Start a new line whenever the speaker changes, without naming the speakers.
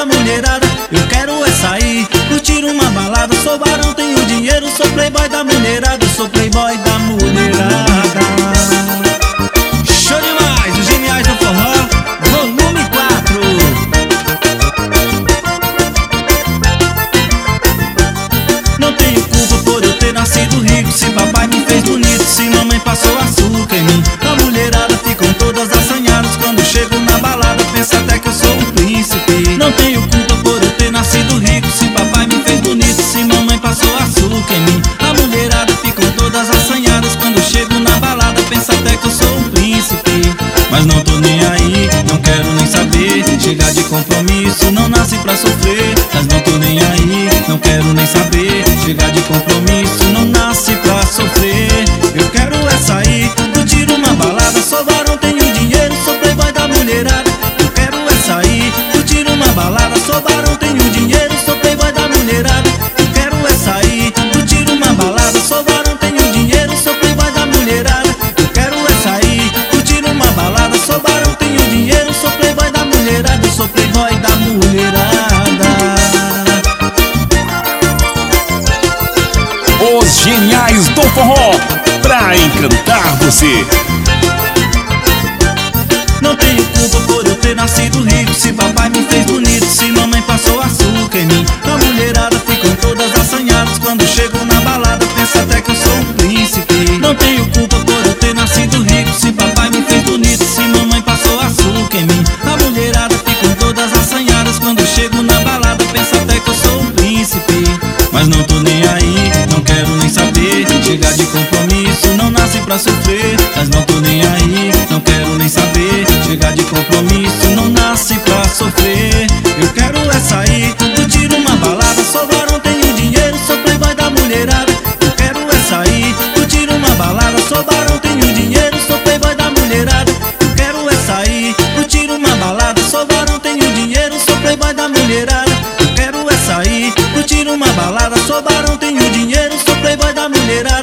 mulherada. Eu quero é sair, curtir uma balada. Sou barão, tenho dinheiro, sou playboy da mulherada. Eu sou playboy da mulherada. Show demais, os geniais do forró, volume 4. Não tenho culpa por eu ter nascido rico. Se papai me fez bonito, se mamãe passou açúcar em mim. A mulherada ficam todas assanhadas quando chego na balada, pensa até que eu sou um príncipe. Não tenho culpa por eu ter nascido rico. Se papai me fez bonito, se mamãe passou açúcar em mim. A mulherada ficam todas assanhadas quando chego na balada, pensa até que eu sou um príncipe. Mas não tô nem aí, não quero nem saber. Chegar de compromisso, não nasce pra sofrer. Mas não tô nem aí, não quero nem saber. Chegar de compromisso, não nasce pra sofrer. Eu quero é sair, curtir uma balada. Sou varão, tenho dinheiro, sou playboy da mulherada. Eu quero é sair, curtir uma balada. Sou varão, tenho dinheiro, sou playboy da mulherada. Eu quero é sair, curtir uma balada. Sou varão, tenho dinheiro, sou playboy da mulherada. Eu quero é sair, curtir uma balada. Sou varão, tenho dinheiro, sou playboy da mulherada. Eu sou playboy da mulherada.
Os geniais do forró, pra encantar você.
Não tenho culpa por eu ter nascido rico. Se papai me fez bonito, se mamãe passou açúcar em mim. A mulherada ficam todas assanhadas quando chego na balada, pensa até que eu sou um príncipe. Não tenho culpa por eu ter nascido rico. Se papai me fez bonito, se mamãe passou açúcar em mim. A mulherada ficam todas assanhadas quando chego na balada, pensa até que eu sou um príncipe. Mas não tô nem aí, não quero nem saber. Chegar de compromisso, não nasce pra sofrer. Mas não tô nem aí, não quero nem saber. Chegar de compromisso, não nasce pra sofrer. Eu quero é sair, curtir uma balada. Sou varão, tenho dinheiro, sou playboy da mulherada. Eu quero é sair, curtir uma balada. Sou varão, tenho dinheiro, sou playboy da mulherada. Eu quero é sair, curtir uma balada. Sou varão, tenho dinheiro, sou playboy da mulherada. Eu quero é sair, curtir uma balada. Sou varão, tenho dinheiro, sou playboy da mulherada.